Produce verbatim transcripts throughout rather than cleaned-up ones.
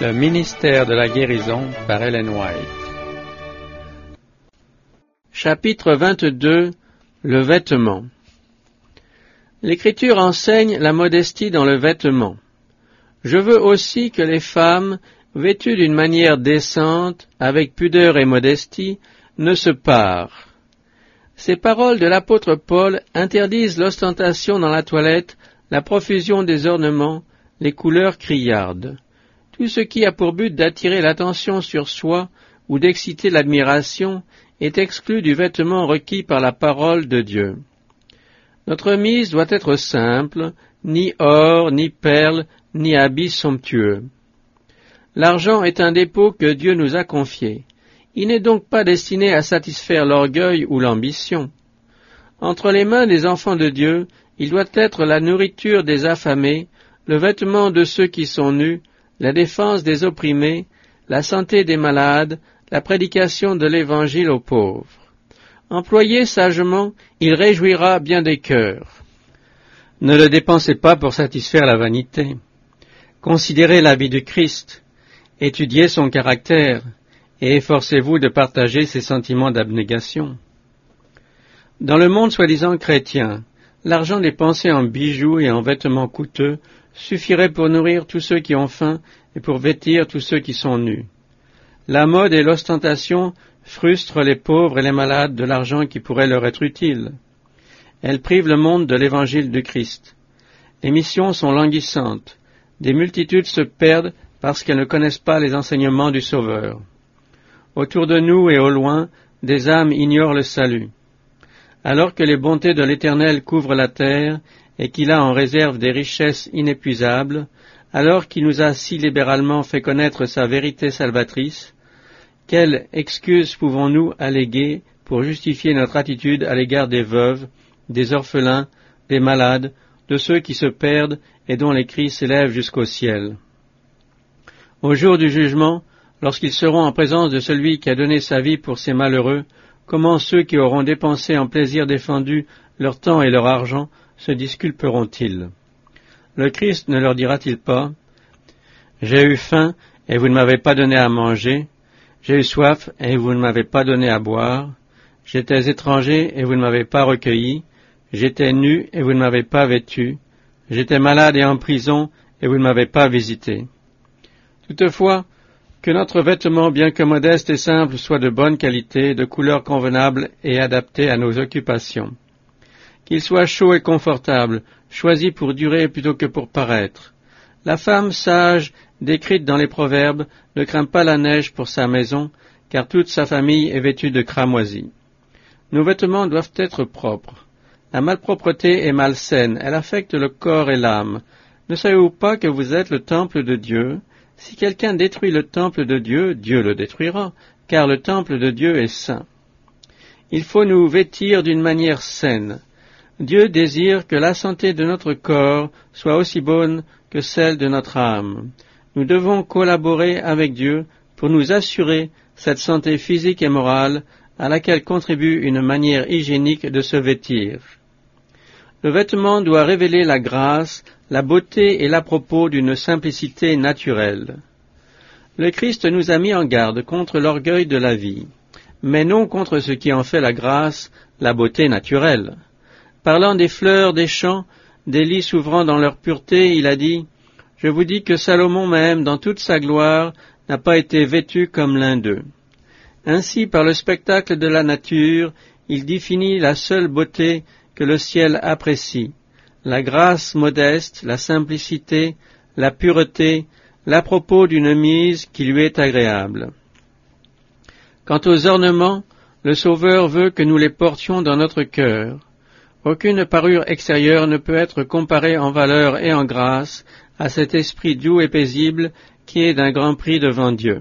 Le ministère de la guérison par Ellen White. Chapitre vingt-deux. Le vêtement. L'Écriture enseigne la modestie dans le vêtement. Je veux aussi que les femmes, vêtues d'une manière décente, avec pudeur et modestie, ne se parent. Ces paroles de l'apôtre Paul interdisent l'ostentation dans la toilette, la profusion des ornements, les couleurs criardes. Tout ce qui a pour but d'attirer l'attention sur soi ou d'exciter l'admiration est exclu du vêtement requis par la parole de Dieu. Notre mise doit être simple, ni or, ni perles, ni habits somptueux. L'argent est un dépôt que Dieu nous a confié. Il n'est donc pas destiné à satisfaire l'orgueil ou l'ambition. Entre les mains des enfants de Dieu, il doit être la nourriture des affamés, le vêtement de ceux qui sont nus, la défense des opprimés, la santé des malades, la prédication de l'Évangile aux pauvres. Employé sagement, il réjouira bien des cœurs. Ne le dépensez pas pour satisfaire la vanité. Considérez la vie du Christ, étudiez son caractère, et efforcez-vous de partager ses sentiments d'abnégation. Dans le monde soi-disant chrétien, l'argent dépensé en bijoux et en vêtements coûteux suffirait pour nourrir tous ceux qui ont faim et pour vêtir tous ceux qui sont nus. La mode et l'ostentation frustrent les pauvres et les malades de l'argent qui pourrait leur être utile. Elles privent le monde de l'évangile du Christ. Les missions sont languissantes. Des multitudes se perdent parce qu'elles ne connaissent pas les enseignements du Sauveur. Autour de nous et au loin, des âmes ignorent le salut. Alors que les bontés de l'Éternel couvrent la terre et qu'il a en réserve des richesses inépuisables, alors qu'il nous a si libéralement fait connaître sa vérité salvatrice, quelle excuse pouvons-nous alléguer pour justifier notre attitude à l'égard des veuves, des orphelins, des malades, de ceux qui se perdent et dont les cris s'élèvent jusqu'au ciel? Au jour du jugement, lorsqu'ils seront en présence de celui qui a donné sa vie pour ces malheureux, comment ceux qui auront dépensé en plaisirs défendus leur temps et leur argent se disculperont-ils? Le Christ ne leur dira-t-il pas: « J'ai eu faim et vous ne m'avez pas donné à manger, j'ai eu soif et vous ne m'avez pas donné à boire, j'étais étranger et vous ne m'avez pas recueilli, j'étais nu et vous ne m'avez pas vêtu, j'étais malade et en prison et vous ne m'avez pas visité. » Toutefois, que notre vêtement, bien que modeste et simple, soit de bonne qualité, de couleur convenable et adapté à nos occupations. Qu'il soit chaud et confortable, choisi pour durer plutôt que pour paraître. La femme sage, décrite dans les proverbes, ne craint pas la neige pour sa maison, car toute sa famille est vêtue de cramoisi. Nos vêtements doivent être propres. La malpropreté est malsaine, elle affecte le corps et l'âme. Ne savez-vous pas que vous êtes le temple de Dieu? Si quelqu'un détruit le temple de Dieu, Dieu le détruira, car le temple de Dieu est saint. Il faut nous vêtir d'une manière saine. Dieu désire que la santé de notre corps soit aussi bonne que celle de notre âme. Nous devons collaborer avec Dieu pour nous assurer cette santé physique et morale à laquelle contribue une manière hygiénique de se vêtir. Le vêtement doit révéler la grâce, la beauté et l'à-propos d'une simplicité naturelle. Le Christ nous a mis en garde contre l'orgueil de la vie, mais non contre ce qui en fait la grâce, la beauté naturelle. Parlant des fleurs des champs, des lys s'ouvrant dans leur pureté, il a dit: « Je vous dis que Salomon même, dans toute sa gloire, n'a pas été vêtu comme l'un d'eux. » Ainsi, par le spectacle de la nature, il définit la seule beauté que le ciel apprécie, la grâce modeste, la simplicité, la pureté, l'à-propos d'une mise qui lui est agréable. Quant aux ornements, le Sauveur veut que nous les portions dans notre cœur. Aucune parure extérieure ne peut être comparée en valeur et en grâce à cet esprit doux et paisible qui est d'un grand prix devant Dieu.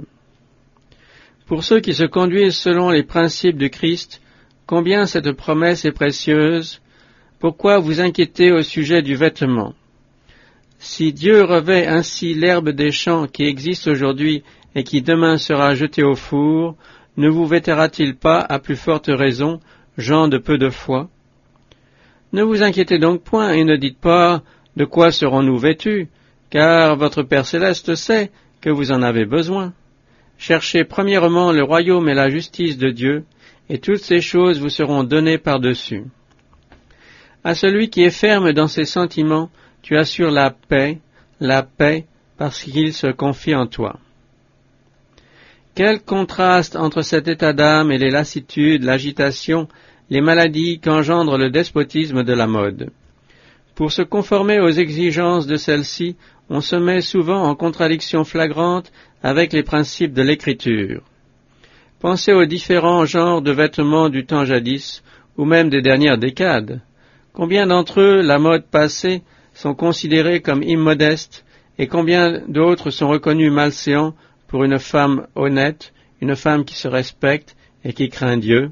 Pour ceux qui se conduisent selon les principes du Christ, combien cette promesse est précieuse! Pourquoi vous inquiétez au sujet du vêtement? Si Dieu revêt ainsi l'herbe des champs qui existe aujourd'hui et qui demain sera jetée au four, ne vous vêtira-t-il pas à plus forte raison, gens de peu de foi? Ne vous inquiétez donc point et ne dites pas « De quoi serons-nous vêtus ?» car votre Père céleste sait que vous en avez besoin. Cherchez premièrement le royaume et la justice de Dieu, et toutes ces choses vous seront données par-dessus. À celui qui est ferme dans ses sentiments, tu assures la paix, la paix, parce qu'il se confie en toi. Quel contraste entre cet état d'âme et les lassitudes, l'agitation, les maladies qu'engendre le despotisme de la mode. Pour se conformer aux exigences de celle-ci, on se met souvent en contradiction flagrante avec les principes de l'écriture. Pensez aux différents genres de vêtements du temps jadis, ou même des dernières décades. Combien d'entre eux, la mode passée, sont considérés comme immodestes, et combien d'autres sont reconnus malséants pour une femme honnête, une femme qui se respecte et qui craint Dieu.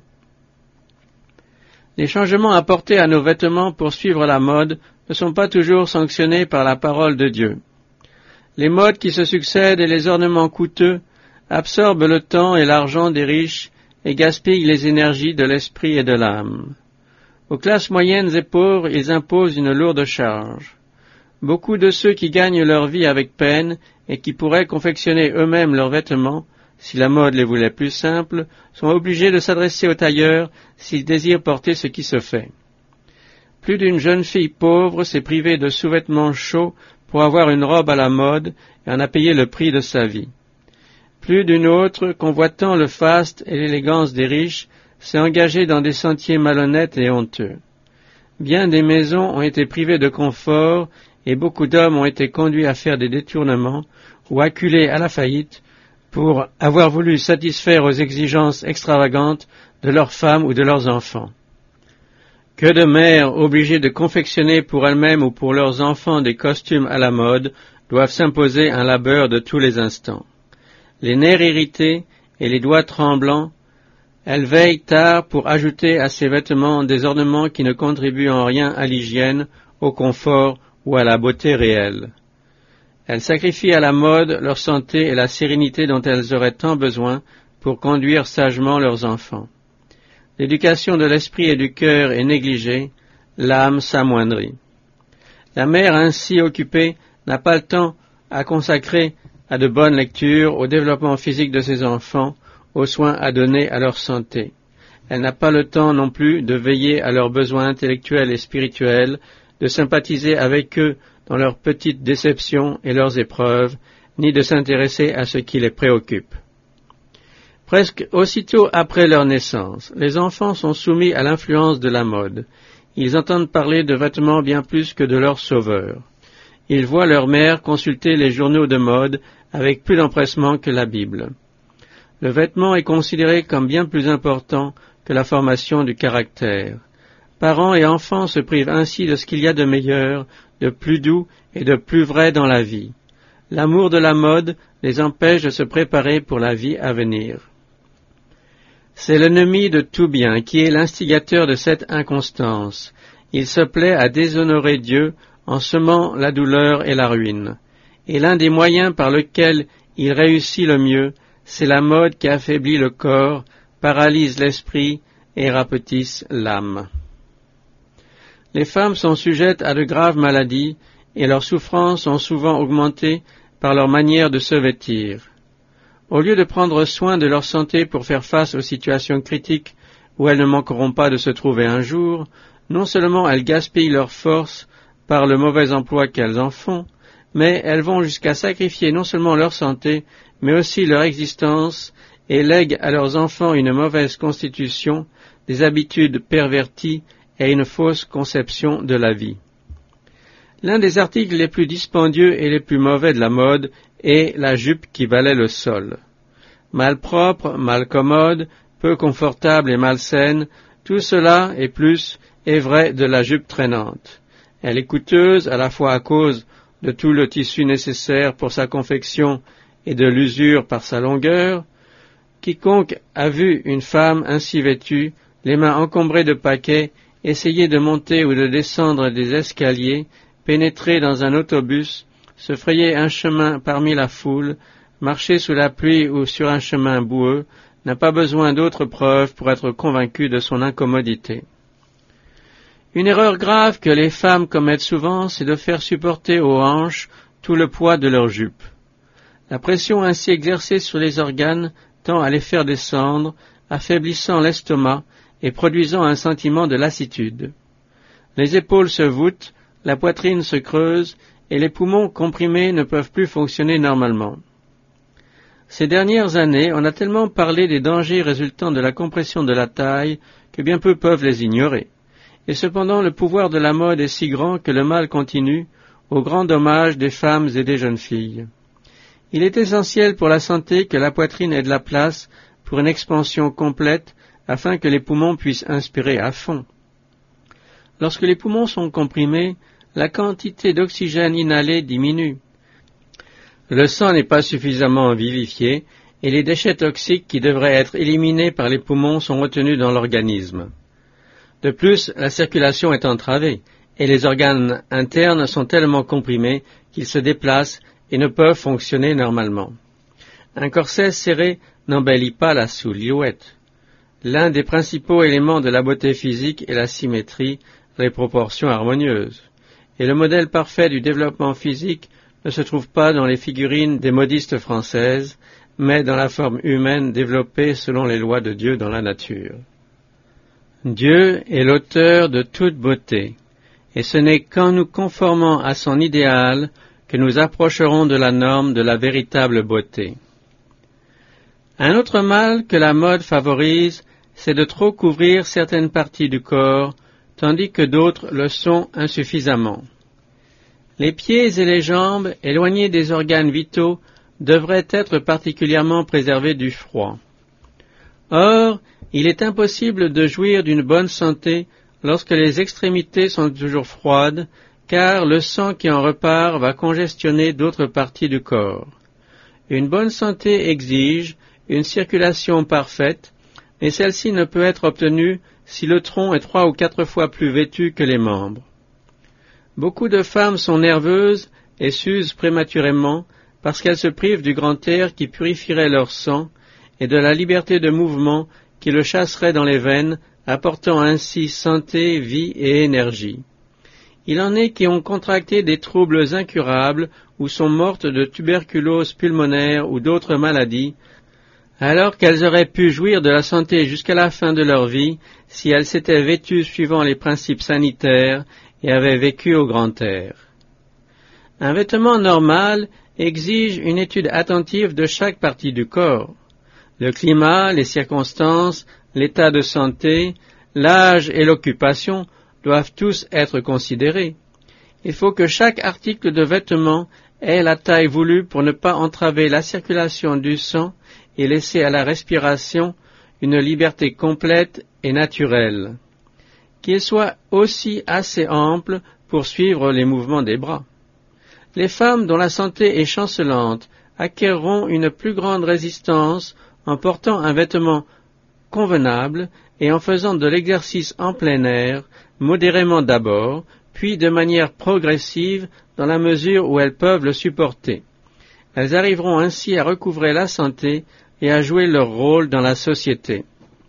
Les changements apportés à nos vêtements pour suivre la mode ne sont pas toujours sanctionnés par la parole de Dieu. Les modes qui se succèdent et les ornements coûteux absorbent le temps et l'argent des riches et gaspillent les énergies de l'esprit et de l'âme. Aux classes moyennes et pauvres, ils imposent une lourde charge. Beaucoup de ceux qui gagnent leur vie avec peine et qui pourraient confectionner eux-mêmes leurs vêtements, si la mode les voulait plus simples, sont obligés de s'adresser aux tailleurs s'ils désirent porter ce qui se fait. Plus d'une jeune fille pauvre s'est privée de sous-vêtements chauds pour avoir une robe à la mode et en a payé le prix de sa vie. Plus d'une autre, convoitant le faste et l'élégance des riches, s'est engagée dans des sentiers malhonnêtes et honteux. Bien des maisons ont été privées de confort et beaucoup d'hommes ont été conduits à faire des détournements ou acculés à la faillite pour avoir voulu satisfaire aux exigences extravagantes de leurs femmes ou de leurs enfants. Que de mères obligées de confectionner pour elles-mêmes ou pour leurs enfants des costumes à la mode doivent s'imposer un labeur de tous les instants. Les nerfs irrités et les doigts tremblants, elles veillent tard pour ajouter à ces vêtements des ornements qui ne contribuent en rien à l'hygiène, au confort ou à la beauté réelle. Elles sacrifient à la mode leur santé et la sérénité dont elles auraient tant besoin pour conduire sagement leurs enfants. L'éducation de l'esprit et du cœur est négligée, l'âme s'amoindrit. La mère ainsi occupée n'a pas le temps à consacrer à de bonnes lectures, au développement physique de ses enfants, aux soins à donner à leur santé. Elle n'a pas le temps non plus de veiller à leurs besoins intellectuels et spirituels, de sympathiser avec eux dans leurs petites déceptions et leurs épreuves, ni de s'intéresser à ce qui les préoccupe. Presque aussitôt après leur naissance, les enfants sont soumis à l'influence de la mode. Ils entendent parler de vêtements bien plus que de leur sauveur. Ils voient leur mère consulter les journaux de mode avec plus d'empressement que la Bible. Le vêtement est considéré comme bien plus important que la formation du caractère. Parents et enfants se privent ainsi de ce qu'il y a de meilleur, de plus doux et de plus vrai dans la vie. L'amour de la mode les empêche de se préparer pour la vie à venir. C'est l'ennemi de tout bien qui est l'instigateur de cette inconstance. Il se plaît à déshonorer Dieu en semant la douleur et la ruine. Et l'un des moyens par lesquels il réussit le mieux, c'est la mode qui affaiblit le corps, paralyse l'esprit et rapetisse l'âme. Les femmes sont sujettes à de graves maladies et leurs souffrances sont souvent augmentées par leur manière de se vêtir. Au lieu de prendre soin de leur santé pour faire face aux situations critiques où elles ne manqueront pas de se trouver un jour, non seulement elles gaspillent leurs forces par le mauvais emploi qu'elles en font, mais elles vont jusqu'à sacrifier non seulement leur santé, mais aussi leur existence et lèguent à leurs enfants une mauvaise constitution, des habitudes perverties et une fausse conception de la vie. L'un des articles les plus dispendieux et les plus mauvais de la mode est la jupe qui valait le sol. Malpropre, mal commode, peu confortable et malsaine, tout cela et plus est vrai de la jupe traînante. Elle est coûteuse à la fois à cause de tout le tissu nécessaire pour sa confection et de l'usure par sa longueur. Quiconque a vu une femme ainsi vêtue, les mains encombrées de paquets, essayer de monter ou de descendre des escaliers, pénétrer dans un autobus, se frayer un chemin parmi la foule, marcher sous la pluie ou sur un chemin boueux, n'a pas besoin d'autres preuves pour être convaincu de son incommodité. Une erreur grave que les femmes commettent souvent, c'est de faire supporter aux hanches tout le poids de leur jupe. La pression ainsi exercée sur les organes tend à les faire descendre, affaiblissant l'estomac et produisant un sentiment de lassitude. Les épaules se voûtent, la poitrine se creuse et les poumons comprimés ne peuvent plus fonctionner normalement. Ces dernières années, on a tellement parlé des dangers résultant de la compression de la taille que bien peu peuvent les ignorer. Et cependant, le pouvoir de la mode est si grand que le mal continue, au grand dommage des femmes et des jeunes filles. Il est essentiel pour la santé que la poitrine ait de la place pour une expansion complète afin que les poumons puissent inspirer à fond. Lorsque les poumons sont comprimés, la quantité d'oxygène inhalé diminue. Le sang n'est pas suffisamment vivifié et les déchets toxiques qui devraient être éliminés par les poumons sont retenus dans l'organisme. De plus, la circulation est entravée et les organes internes sont tellement comprimés qu'ils se déplacent et ne peuvent fonctionner normalement. Un corset serré n'embellit pas la silhouette. L'un des principaux éléments de la beauté physique est la symétrie, les proportions harmonieuses. Et le modèle parfait du développement physique ne se trouve pas dans les figurines des modistes françaises, mais dans la forme humaine développée selon les lois de Dieu dans la nature. Dieu est l'auteur de toute beauté, et ce n'est qu'en nous conformant à son idéal que nous approcherons de la norme de la véritable beauté. Un autre mal que la mode favorise, c'est de trop couvrir certaines parties du corps, tandis que d'autres le sont insuffisamment. Les pieds et les jambes, éloignés des organes vitaux, devraient être particulièrement préservés du froid. Or, il est impossible de jouir d'une bonne santé lorsque les extrémités sont toujours froides, car le sang qui en repart va congestionner d'autres parties du corps. Une bonne santé exige une circulation parfaite, mais celle-ci ne peut être obtenue si le tronc est trois ou quatre fois plus vêtu que les membres. Beaucoup de femmes sont nerveuses et s'usent prématurément parce qu'elles se privent du grand air qui purifierait leur sang et de la liberté de mouvement qui le chasserait dans les veines, apportant ainsi santé, vie et énergie. Il en est qui ont contracté des troubles incurables ou sont mortes de tuberculose pulmonaire ou d'autres maladies, alors qu'elles auraient pu jouir de la santé jusqu'à la fin de leur vie si elles s'étaient vêtues suivant les principes sanitaires et avaient vécu au grand air. Un vêtement normal exige une étude attentive de chaque partie du corps. Le climat, les circonstances, l'état de santé, l'âge et l'occupation doivent tous être considérés. Il faut que chaque article de vêtement ait la taille voulue pour ne pas entraver la circulation du sang et laisser à la respiration une liberté complète et naturelle. Qu'il soit aussi assez ample pour suivre les mouvements des bras. Les femmes dont la santé est chancelante acquerront une plus grande résistance en portant un vêtement convenable et en faisant de l'exercice en plein air, modérément d'abord, puis de manière progressive dans la mesure où elles peuvent le supporter. Elles arriveront ainsi à recouvrer la santé et à jouer leur rôle dans la société.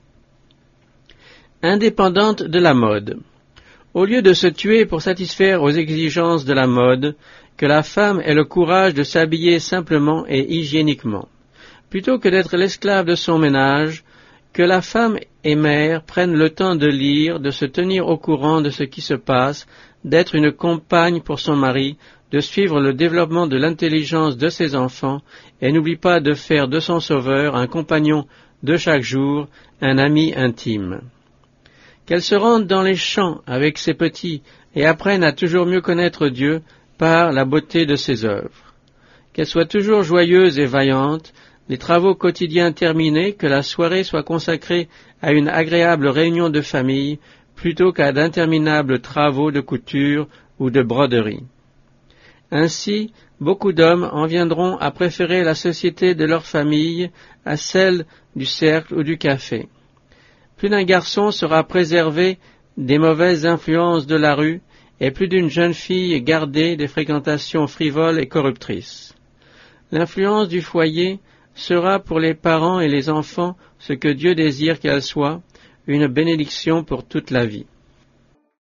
Indépendante de la mode. Au lieu de se tuer pour satisfaire aux exigences de la mode, que la femme ait le courage de s'habiller simplement et hygiéniquement. Plutôt que d'être l'esclave de son ménage, que la femme et mère prennent le temps de lire, de se tenir au courant de ce qui se passe, d'être une compagne pour son mari, de suivre le développement de l'intelligence de ses enfants, et n'oublie pas de faire de son sauveur un compagnon de chaque jour, un ami intime. Qu'elle se rende dans les champs avec ses petits et apprenne à toujours mieux connaître Dieu par la beauté de ses œuvres. Qu'elle soit toujours joyeuse et vaillante, les travaux quotidiens terminés, que la soirée soit consacrée à une agréable réunion de famille plutôt qu'à d'interminables travaux de couture ou de broderie. Ainsi, beaucoup d'hommes en viendront à préférer la société de leur famille à celle du cercle ou du café. Plus d'un garçon sera préservé des mauvaises influences de la rue et plus d'une jeune fille gardée des fréquentations frivoles et corruptrices. L'influence du foyer sera pour les parents et les enfants ce que Dieu désire qu'elle soit, une bénédiction pour toute la vie.